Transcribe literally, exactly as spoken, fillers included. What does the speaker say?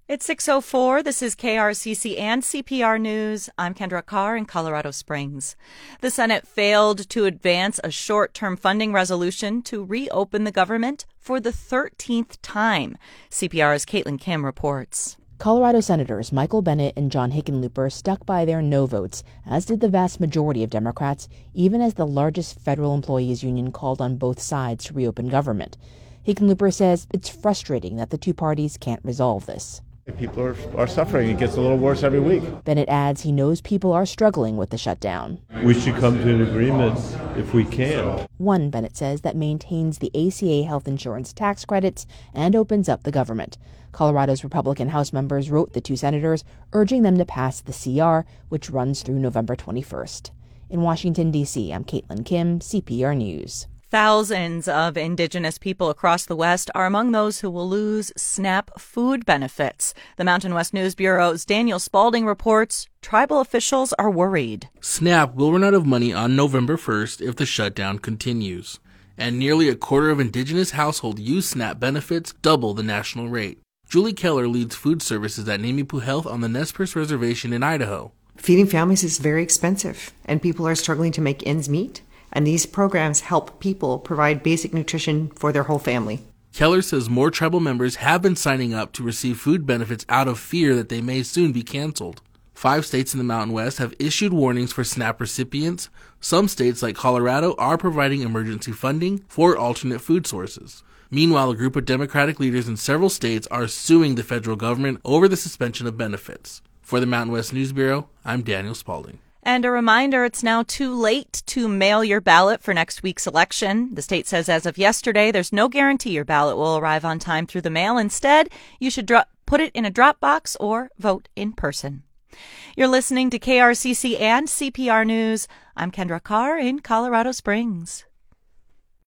It's six oh four. This is K R C C and C P R News. I'm Kendra Carr in Colorado Springs. The Senate failed to advance a short-term funding resolution to reopen the government for the thirteenth time. C P R's Caitlin Kim reports. Colorado Senators Michael Bennet and John Hickenlooper stuck by their no votes, as did the vast majority of Democrats, even as the largest federal employees union called on both sides to reopen government. Hickenlooper says it's frustrating that the two parties can't resolve this. People are, are suffering. It gets a little worse every week. Bennet adds he knows people are struggling with the shutdown. We should come to an agreement if we can. One, Bennet says, that maintains the A C A health insurance tax credits and opens up the government. Colorado's Republican House members wrote the two senators, urging them to pass the C R, which runs through November twenty-first. In Washington, D C, I'm Caitlin Kim, C P R News. Thousands of Indigenous people across the West are among those who will lose SNAP food benefits. The Mountain West News Bureau's Daniel Spalding reports tribal officials are worried. SNAP will run out of money on November first if the shutdown continues. And nearly a quarter of Indigenous households use SNAP benefits, double the national rate. Julie Keller leads food services at Namipu Health on the Nez Perce Reservation in Idaho. Feeding families is very expensive, and people are struggling to make ends meet. And these programs help people provide basic nutrition for their whole family. Keller says more tribal members have been signing up to receive food benefits out of fear that they may soon be canceled. Five states in the Mountain West have issued warnings for SNAP recipients. Some states, like Colorado, are providing emergency funding for alternate food sources. Meanwhile, a group of Democratic leaders in several states are suing the federal government over the suspension of benefits. For the Mountain West News Bureau, I'm Daniel Spalding. And a reminder, it's now too late to mail your ballot for next week's election. The state says as of yesterday, there's no guarantee your ballot will arrive on time through the mail. Instead, you should dro- put it in a drop box or vote in person. You're listening to K R C C and C P R News. I'm Kendra Carr in Colorado Springs.